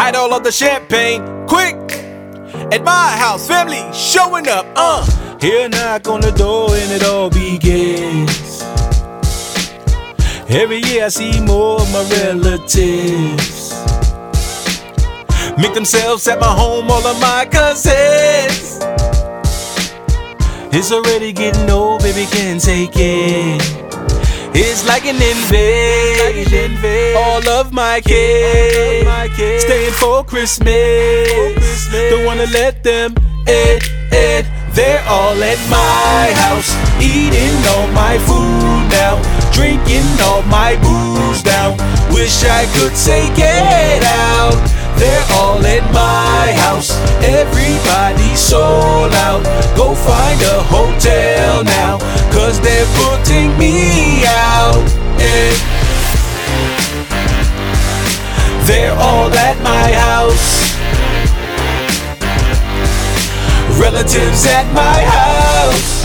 hide all of the champagne, quick. At my house, family showing up, Here knock on the door and it all begins. Every year I see more of my relatives make themselves at my home, all of my cousins. It's already getting old, baby, can't take it. It's like an invasion. All of my kids staying for Christmas. Don't wanna let them in. They're all at my house, eating all my food now, drinking all my booze down. Wish I could say get out. They're all at my house, everybody's sold out. Go find a hotel now, 'cause they're putting me out. They're all at my house, relatives at my house.